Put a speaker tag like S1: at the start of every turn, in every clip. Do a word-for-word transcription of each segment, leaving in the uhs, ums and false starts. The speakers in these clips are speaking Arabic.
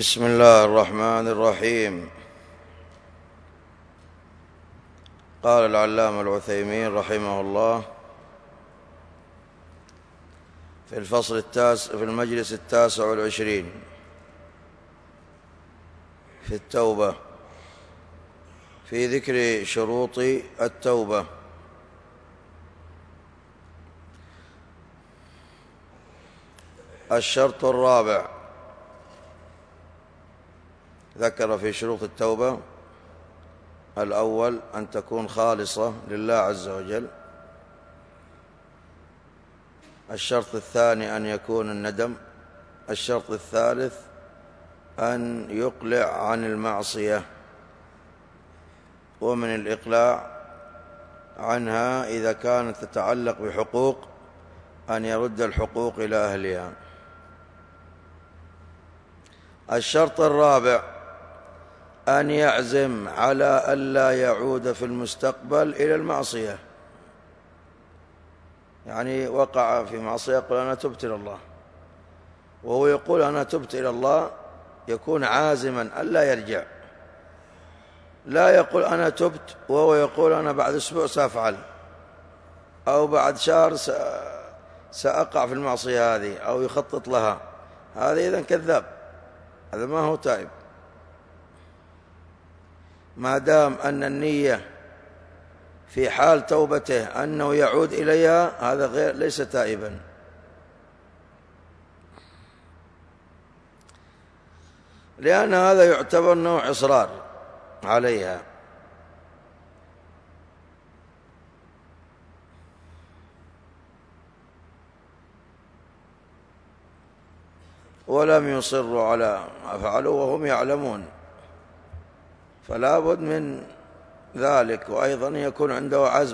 S1: بسم الله الرحمن الرحيم. قال العلامة العثيمين رحمه الله في الفصل التاسع في المجلس التاسع والعشرين في التوبة، في ذكر شروط التوبة. الشرط الرابع ذكر في شروط التوبة: الأول أن تكون خالصة لله عز وجل. الشرط الثاني أن يكون الندم. الشرط الثالث أن يقلع عن المعصية، ومن الإقلاع عنها إذا كانت تتعلق بحقوق أن يرد الحقوق إلى أهلها. الشرط الرابع أن يعزم على ألا يعود في المستقبل إلى المعصية، يعني وقع في معصية يقول أنا تبت إلى الله، وهو يقول أنا تبت إلى الله، يكون عازما ألا يرجع، لا يقول أنا تبت وهو يقول أنا بعد أسبوع سأفعل، أو بعد شهر سأقع في المعصية هذه، أو يخطط لها. هذا إذن كذاب، هذا ما هو تائب. ما دام أن النية في حال توبته أنه يعود إليها، هذا غير ليس تائبا. لأن هذا يعتبر نوع إصرار عليها. ولم يصروا على ما فعلوا وهم يعلمون، فلا بد من ذلك. وأيضا يكون عنده عزم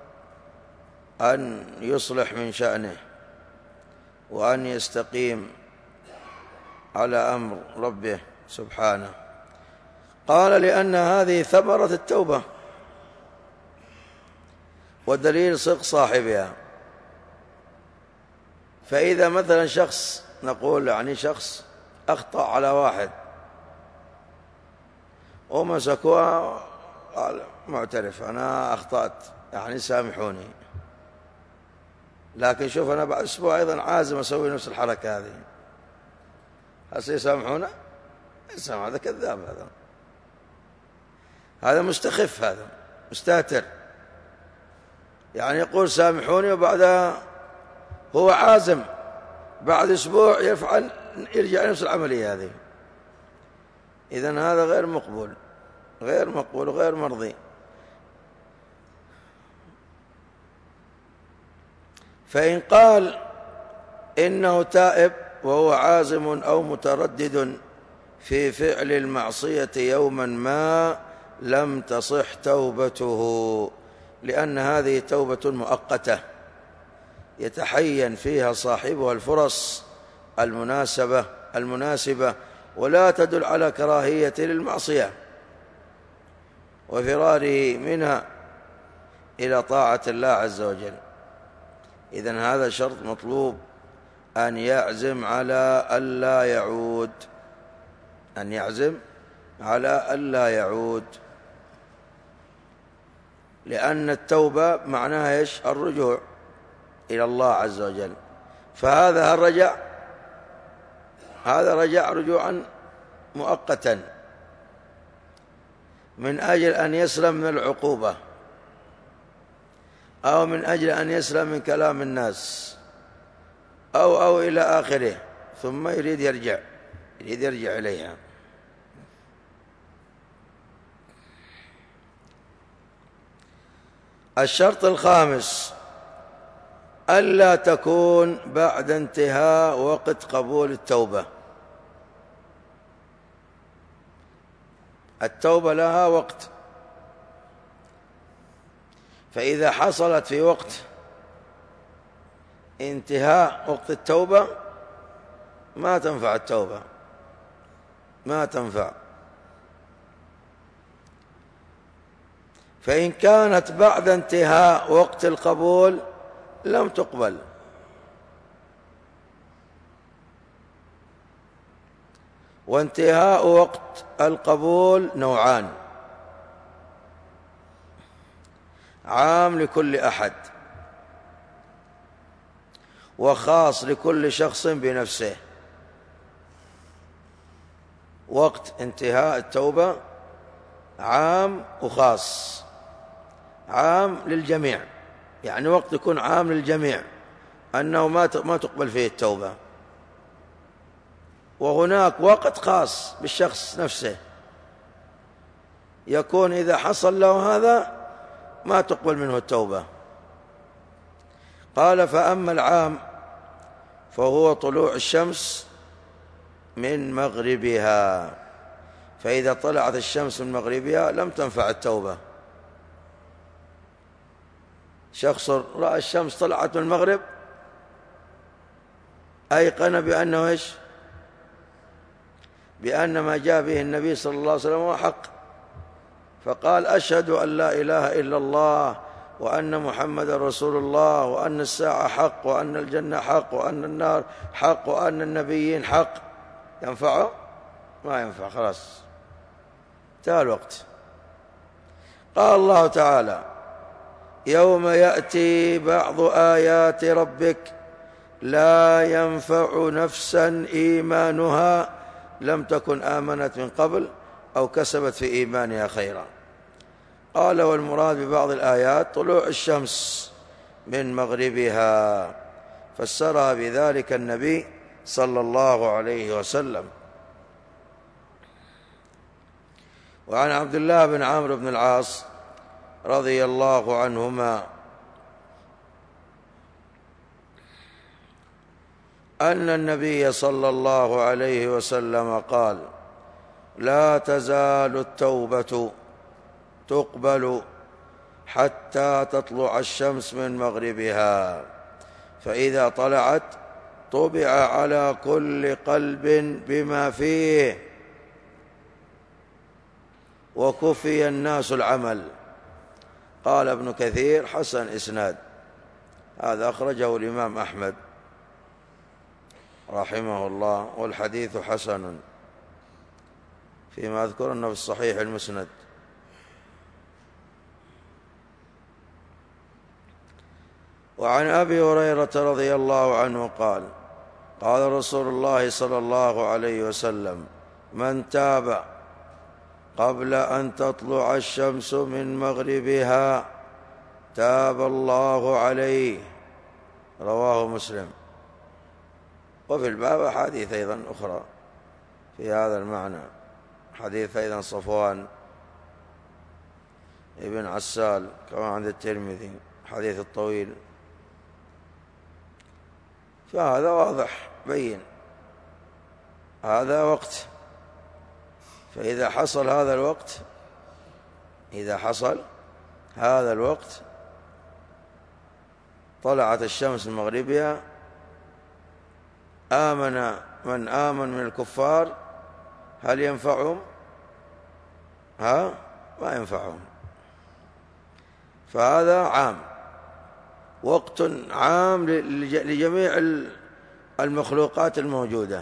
S1: أن يصلح من شأنه وأن يستقيم على أمر ربه سبحانه. قال: لأن هذه ثمرة التوبة ودليل صدق صاحبها. فإذا مثلا شخص، نقول يعني شخص أخطأ على واحد ومسكوها، قال معترف أنا أخطأت، يعني سامحوني، لكن شوف أنا بعد أسبوع أيضا عازم أسوي نفس الحركة هذه، هل سيسامحونه؟ يسامح. هذا كذاب، هذا هذا مستخف، هذا مستهتر، يعني يقول سامحوني وبعدها هو عازم بعد أسبوع يفعل يرجع نفس العملية هذه. إذن هذا غير مقبول، غير مقبول وغير مرضي. فإن قال إنه تائب وهو عازم أو متردد في فعل المعصية يوما ما، لم تصح توبته، لأن هذه توبة مؤقتة يتحين فيها صاحبها الفرص المناسبة المناسبة ولا تدل على كراهية للمعصية وفراره منها إلى طاعة الله عز وجل. إذن هذا شرط مطلوب، أن يعزم على ألا يعود، أن يعزم على ألا يعود، لأن التوبة معناها إيش؟ الرجوع إلى الله عز وجل. فهذا الرجع، هذا رجع رجوعا مؤقتا من أجل أن يسلم من العقوبة، أو من أجل أن يسلم من كلام الناس، أو أو إلى آخره، ثم يريد يرجع يريد يرجع إليها. الشرط الخامس: ألا تكون بعد انتهاء وقت قبول التوبة. التوبة لها وقت، فإذا حصلت في وقت انتهاء وقت التوبة ما تنفع التوبة، ما تنفع. فإن كانت بعد انتهاء وقت القبول لم تقبل. وانتهاء وقت القبول نوعان: عام لكل أحد، وخاص لكل شخص بنفسه. وقت انتهاء التوبة عام وخاص. عام للجميع، يعني وقت يكون عام للجميع أنه ما ما تقبل فيه التوبة. وهناك وقت خاص بالشخص نفسه، يكون إذا حصل له هذا ما تقبل منه التوبة. قال: فأما العام فهو طلوع الشمس من مغربها، فإذا طلعت الشمس من مغربها لم تنفع التوبة. شخص رأى الشمس طلعت من المغرب أيقن بأنه إيش؟ بأن ما جاء به النبي صلى الله عليه وسلم هو حق، فقال: أشهد أن لا إله إلا الله وأن محمد رسول الله وأن الساعة حق وأن الجنة حق وأن النار حق وأن النبيين حق. ينفعه؟ ما ينفع، خلاص انتهى الوقت. قال الله تعالى: يوم يأتي بعض آيات ربك لا ينفع نفسا إيمانها لم تكن آمنت من قبل أو كسبت في إيمانها خيرا. قال: والمراد ببعض الآيات طلوع الشمس من مغربها، فسرها بذلك النبي صلى الله عليه وسلم. وعن عبد الله بن عمرو بن العاص رضي الله عنهما أن النبي صلى الله عليه وسلم قال: لا تزال التوبة تقبل حتى تطلع الشمس من مغربها، فإذا طلعت طبع على كل قلب بما فيه وكفي الناس العمل. قال ابن كثير: حسن إسناد. هذا أخرجه الإمام أحمد رحمه الله، والحديث حسن فيما أذكر أنه في الصحيح المسند. وعن أبي هريرة رضي الله عنه قال: قال رسول الله صلى الله عليه وسلم: من تاب قبل أن تطلع الشمس من مغربها تاب الله عليه. رواه مسلم. وفي الباب حديث أيضا أخرى في هذا المعنى، حديث أيضا صفوان ابن عسال كما عند الترمذي، حديث الطويل. فهذا واضح بين، هذا وقت، فإذا حصل هذا الوقت إذا حصل هذا الوقت طلعت الشمس من مغربها، آمن من آمن من الكفار، هل ينفعهم؟ ها؟ ما ينفعهم. فهذا عام، وقت عام لجميع المخلوقات الموجودة.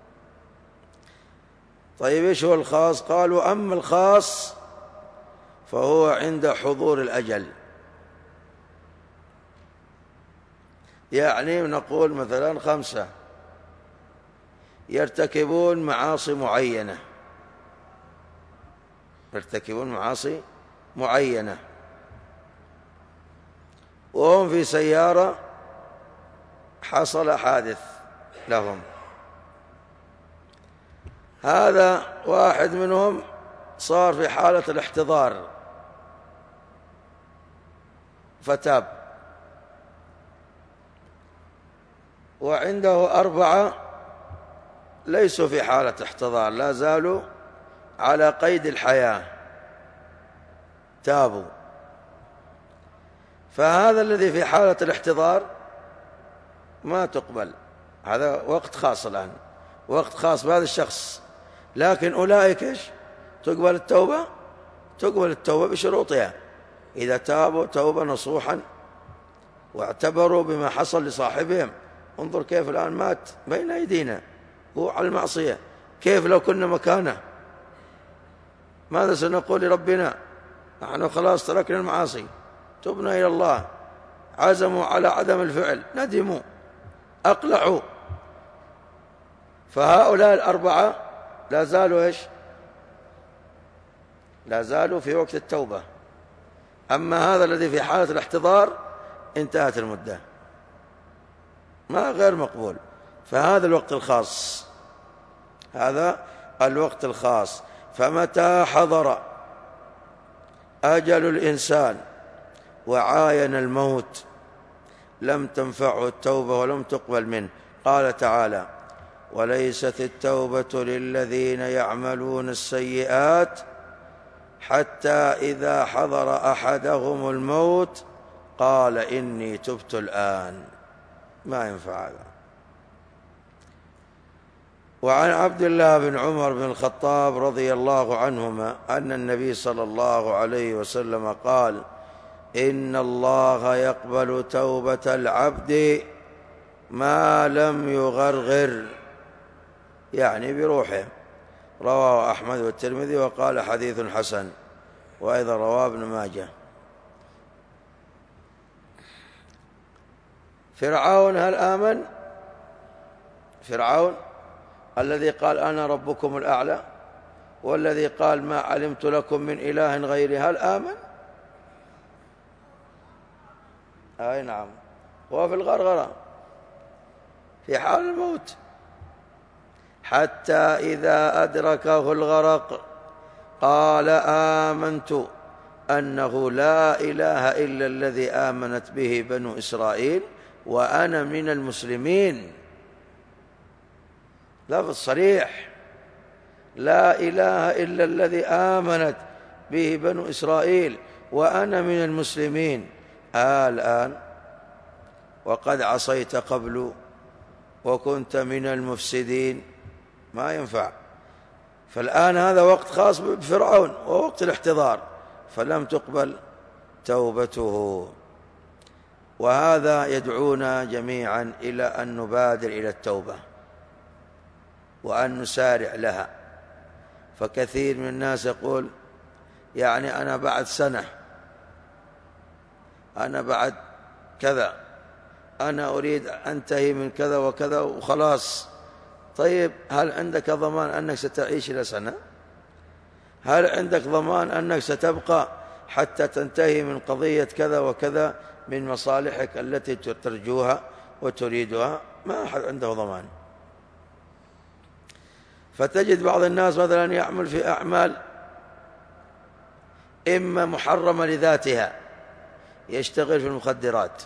S1: طيب إيش هو الخاص؟ قالوا: أما الخاص فهو عند حضور الأجل. يعني نقول مثلا خمسة يرتكبون معاصي معينة يرتكبون معاصي معينة وهم في سيارة، حصل حادث لهم. هذا واحد منهم صار في حالة الاحتضار فتاب، وعنده أربعة ليسوا في حالة احتضار، لا زالوا على قيد الحياة، تابوا. فهذا الذي في حالة الاحتضار ما تقبل، هذا وقت خاص الآن، وقت خاص بهذا الشخص. لكن أولئك إيش؟ تقبل التوبة؟ تقبل التوبة بشروطها، إذا تابوا توبة نصوحا واعتبروا بما حصل لصاحبهم. انظر كيف الآن مات بين أيدينا هو على المعصية، كيف لو كنا مكانه؟ ماذا سنقول لربنا؟ نحن خلاص تركنا المعاصي، تبنا إلى الله، عزموا على عدم الفعل، ندموا، أقلعوا. فهؤلاء الأربعة لا زالوا إيش؟ لا زالوا في وقت التوبة. أما هذا الذي في حالة الاحتضار انتهت المدة، ما غير مقبول. فهذا الوقت الخاص، هذا الوقت الخاص. فمتى حضر أجل الإنسان وعاين الموت لم تنفعه التوبة ولم تقبل منه. قال تعالى: وليست التوبة للذين يعملون السيئات حتى إذا حضر أحدهم الموت قال إني تبت الآن. ما ينفع هذا. وعن عبد الله بن عمر بن الخطاب رضي الله عنهما أن النبي صلى الله عليه وسلم قال: إن الله يقبل توبة العبد ما لم يغرغر، يعني بروحه. رواه أحمد والترمذي وقال حديث حسن، وأيضا رواه ابن ماجه. فرعون هل آمن؟ فرعون الذي قال أنا ربكم الأعلى، والذي قال ما علمت لكم من إله غيري، هل آمن؟ أي نعم، هو في الغرغرة في حال الموت. حتى إذا أدركه الغرق قال آمنت أنه لا إله إلا الذي آمنت به بنو إسرائيل وأنا من المسلمين. لفظ صريح: لا إله إلا الذي آمنت به بنو إسرائيل وأنا من المسلمين. آه الآن وقد عصيت قبل وكنت من المفسدين، ما ينفع. فالآن هذا وقت خاص بفرعون ووقت الاحتضار، فلم تقبل توبته. وهذا يدعونا جميعا إلى أن نبادر إلى التوبة وأن نسارع لها. فكثير من الناس يقول يعني أنا بعد سنة، أنا بعد كذا، أنا أريد أنتهي من كذا وكذا وخلاص. طيب هل عندك ضمان أنك ستعيش إلى سنة؟ هل عندك ضمان أنك ستبقى حتى تنتهي من قضية كذا وكذا من مصالحك التي ترجوها وتريدها؟ ما أحد عنده ضمان. فتجد بعض الناس مثلا يعمل في أعمال إما محرمة لذاتها، يشتغل في المخدرات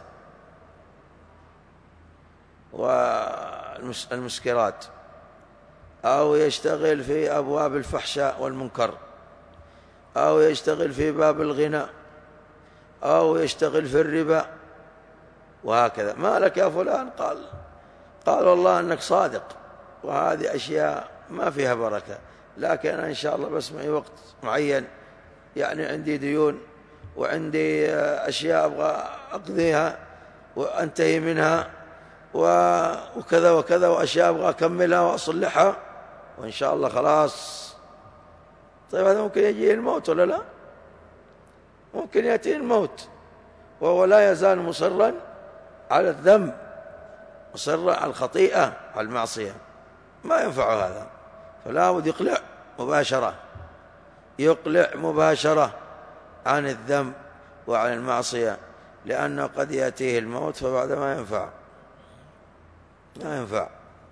S1: والمسكرات، أو يشتغل في أبواب الفحشاء والمنكر، أو يشتغل في باب الغنى، أو يشتغل في الربا، وهكذا. ما لك يا فلان؟ قال قال والله أنك صادق، وهذه أشياء ما فيها بركة، لكن أنا إن شاء الله بس معي وقت معين، يعني عندي ديون وعندي أشياء أبغى أقضيها وأنتهي منها وكذا وكذا، وأشياء أبغى أكملها وأصلحها وإن شاء الله خلاص. طيب هذا ممكن يجي الموت ولا لا؟ ممكن يأتي الموت وهو لا يزال مصرا على الذنب، مصرا على الخطيئة على المعصية. ما ينفع هذا، فلا بد يقلع مباشرة، يقلع مباشرة عن الذنب وعن المعصية، لأنه قد يأتيه الموت فبعد ما ينفع ما ينفع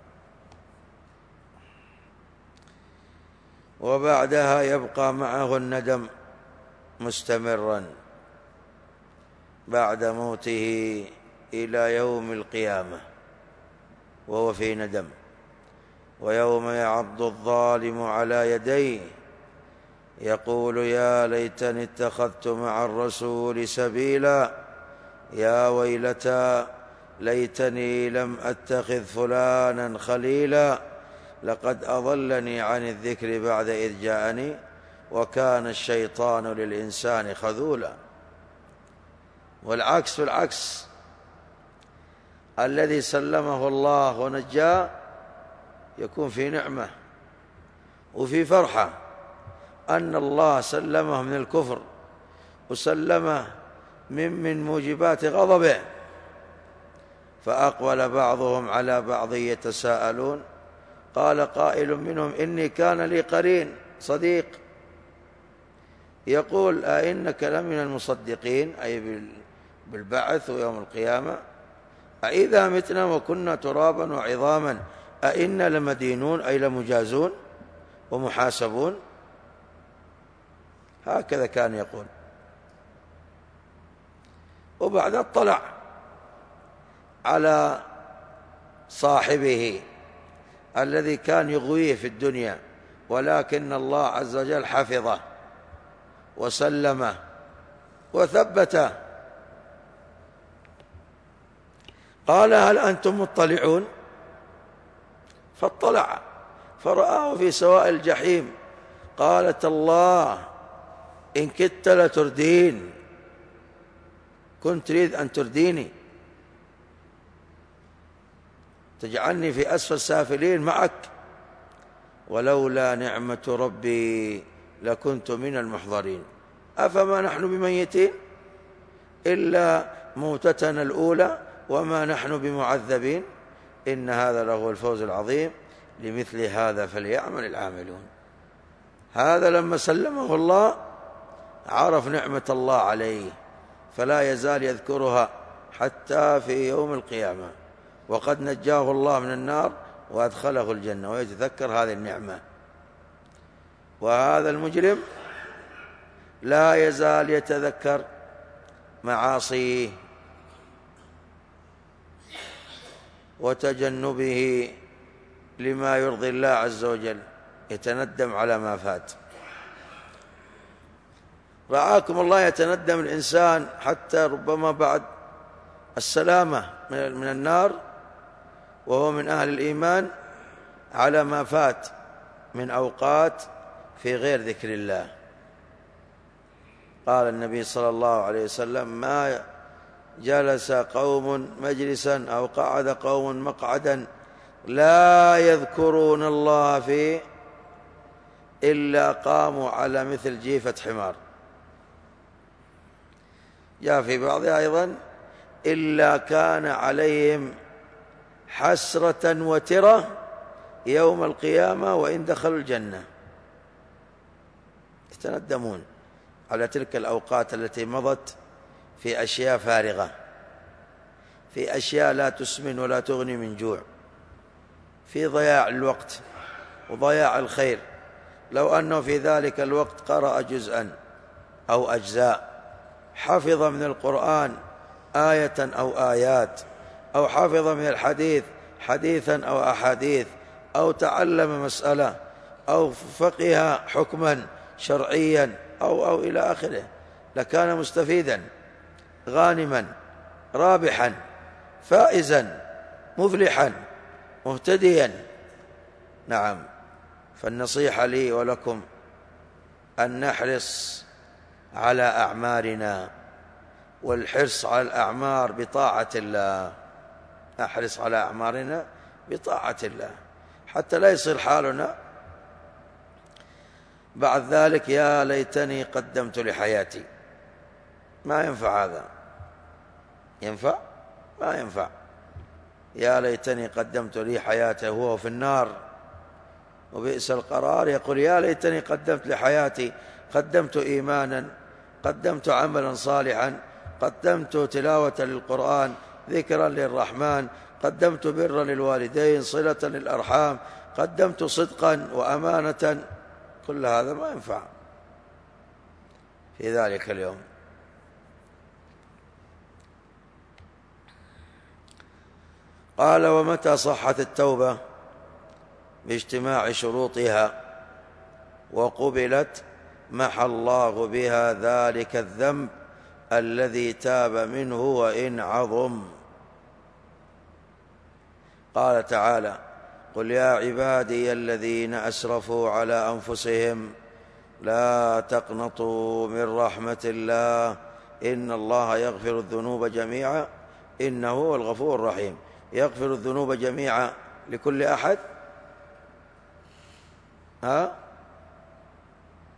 S1: وبعدها يبقى معه الندم مستمرا بعد موته إلى يوم القيامة وهو في ندم. ويوم يعض الظالم على يديه يقول يا ليتني اتخذت مع الرسول سبيلا، يا ويلتى ليتني لم أتخذ فلانا خليلا، لقد أضلني عن الذكر بعد إذ جاءني وكان الشيطان للإنسان خذولا. والعكس بالعكس، الذي سلمه الله ونجاه يكون في نعمة وفي فرحة أن الله سلمه من الكفر وسلمه من من موجبات غضبه. فأقبل بعضهم على بعض يتساءلون قال قائل منهم إني كان لي قرين صديق يقول أئنك لمن المصدقين، أي بالبعث ويوم القيامة، أئذا متنا وكنا ترابا وعظاما أئنا لمدينون، أي لمجازون ومحاسبون. هكذا كان يقول. وبعد اطلع على صاحبه الذي كان يغويه في الدنيا، ولكن الله عز وجل حفظه وسلمه وثبته. قال هل أنتم مطلعون؟ فاطلع فرآه في سواء الجحيم. قالت الله إن كدت لتردين، كنت تريد أن ترديني تجعلني في أسفل السافلين معك، ولولا نعمة ربي لكنت من المحضرين. أفما نحن بميتين إلا موتتنا الأولى وما نحن بمعذبين إن هذا لهو الفوز العظيم لمثل هذا فليعمل العاملون. هذا لما سلمه الله عرف نعمة الله عليه، فلا يزال يذكرها حتى في يوم القيامة، وقد نجاه الله من النار وأدخله الجنة ويتذكر هذه النعمة. وهذا المجرم لا يزال يتذكر معاصيه وتجنبه لما يرضي الله عز وجل، يتندم على ما فات. رعاكم الله يتندم الإنسان حتى ربما بعد السلامة من النار وهو من أهل الإيمان على ما فات من أوقات في غير ذكر الله. قال النبي صلى الله عليه وسلم ما جلس قوم مجلسا أو قعد قوم مقعدا لا يذكرون الله فيه إلا قاموا على مثل جيفة حمار. جاء في بعضها أيضا إلا كان عليهم حسرة وترة يوم القيامة وإن دخلوا الجنة. يتندمون على تلك الأوقات التي مضت في أشياء فارغة، في أشياء لا تسمن ولا تغني من جوع، في ضياع الوقت وضياع الخير. لو أنه في ذلك الوقت قرأ جزءا أو أجزاء، حفظ من القرآن آية أو آيات، أو حفظ من الحديث حديثا أو أحاديث، أو تعلم مسألة، أو فقه حكما شرعيا أو, أو إلى آخره، لكان مستفيدا غانما رابحا فائزا مفلحا مهتديا. نعم. فالنصيحة لي ولكم أن نحرص على أعمارنا، والحرص على الأعمار بطاعة الله، نحرص على أعمارنا بطاعة الله حتى لا يصير حالنا بعد ذلك يا ليتني قدمت لحياتي. ما ينفع هذا، ينفع؟ ما ينفع. يا ليتني قدمت لي حياتي وهو في النار وبئس القرار. يقول يا ليتني قدمت لحياتي، قدمت إيمانا، قدمت عملا صالحا، قدمت تلاوة للقرآن، ذكرا للرحمن، قدمت برا للوالدين، صلة للأرحام، قدمت صدقا وأمانة. كل هذا ما ينفع في ذلك اليوم. قال ومتى صحت التوبة باجتماع شروطها وقبلت محى الله بها ذلك الذنب الذي تاب منه وإن عظم. قال تعالى قل يا عبادي الذين أسرفوا على أنفسهم لا تقنطوا من رحمة الله إن الله يغفر الذنوب جميعا إنه هو الغفور الرحيم. يغفر الذنوب جميعا لكل أحد؟ ها؟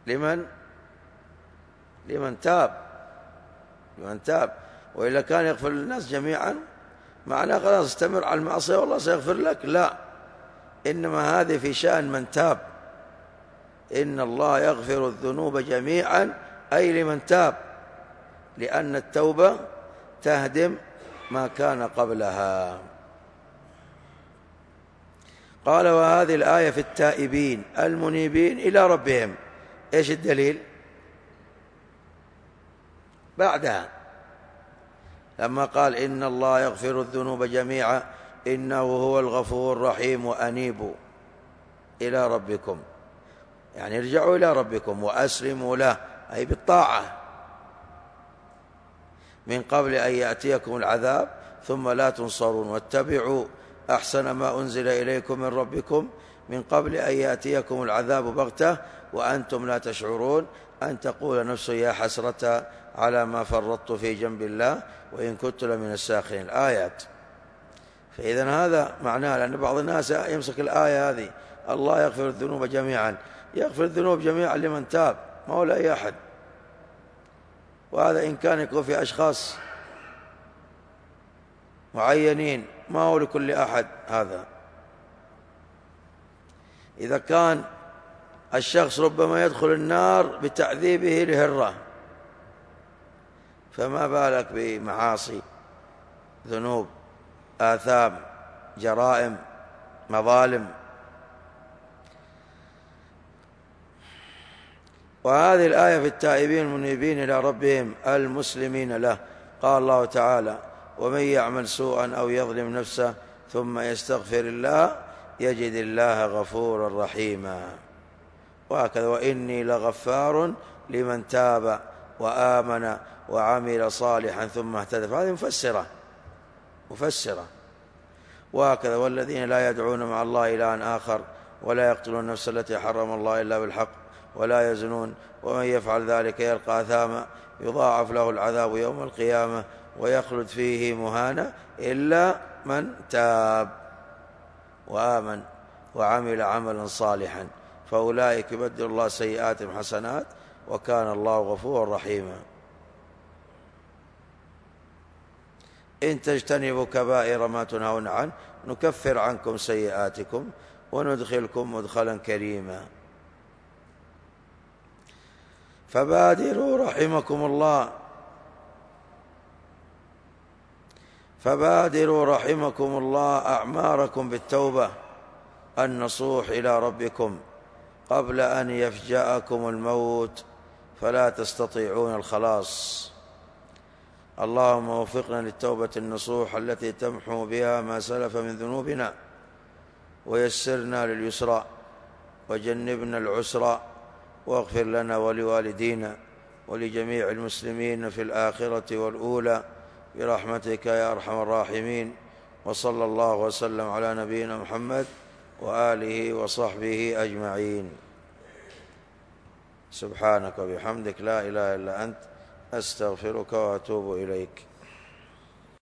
S1: لمن لمن تاب لمن تاب وإلا كان يغفر للناس جميعا معناه خلاص استمر على المعصية والله سيغفر لك. لا، إنما هذه في شأن من تاب. إن الله يغفر الذنوب جميعا أي لمن تاب، لأن التوبة تهدم ما كان قبلها. قال وهذه الآية في التائبين المنيبين إلى ربهم. إيش الدليل؟ بعدها لما قال إن الله يغفر الذنوب جميعا إنه هو الغفور الرحيم وأنيبوا إلى ربكم، يعني ارجعوا إلى ربكم وأسلموا له، أي بالطاعة، من قبل أن يأتيكم العذاب ثم لا تنصرون، واتبعوا أحسن ما أنزل إليكم من ربكم من قبل أن يأتيكم العذاب بغتة وأنتم لا تشعرون، أن تقول نفس يا حسرة على ما فرطت في جنب الله وإن كنت لمن الساخرين. الآيات. فإذا هذا معناه، لأن بعض الناس يمسك الآية هذه الله يغفر الذنوب جميعا، يغفر الذنوب جميعا لمن تاب، ما هو لأي أحد. وهذا إن كان يكون في أشخاص معينين، ما هو لكل أحد. هذا إذا كان الشخص ربما يدخل النار بتعذيبه لهرة، فما بالك بمعاصي، ذنوب، آثام، جرائم، مظالم. وهذه الآية في التائبين المنيبين إلى ربهم المسلمين له. قال الله تعالى ومن يعمل سوءا أو يظلم نفسه ثم يستغفر الله يجد الله غفورا رحيما. وهكذا وإني لغفار لمن تاب وآمن وعمل صالحا ثم اهتدى. فهذه مفسرة مفسرة. وهكذا والذين لا يدعون مع الله إلها آخر ولا يقتلون النفس التي حرم الله إلا بالحق ولا يزنون ومن يفعل ذلك يلقى أثاما يضاعف له العذاب يوم القيامة ويخلد فيه مهانا إلا من تاب وآمن وعمل عملا صالحا فأولئك يبدل الله سيئاتهم حسنات وكان الله غفورا رحيما. إن تجتنبوا كبائر ما تنهون عنه نكفر عنكم سيئاتكم وندخلكم مدخلا كريما. فبادروا رحمكم الله فبادروا رحمكم الله أعماركم بالتوبة النصوح إلى ربكم قبل أن يفجأكم الموت فلا تستطيعون الخلاص. اللهم وفقنا للتوبة النصوح التي تمحو بها ما سلف من ذنوبنا ويسرنا لليسرى وجنبنا العسرى واغفر لنا ولوالدينا ولجميع المسلمين في الآخرة والأولى برحمتك يا أرحم الراحمين. وصلى الله وسلم على نبينا محمد وآله وصحبه أجمعين. سبحانك وبحمدك لا إله إلا أنت أستغفرك وأتوب إليك.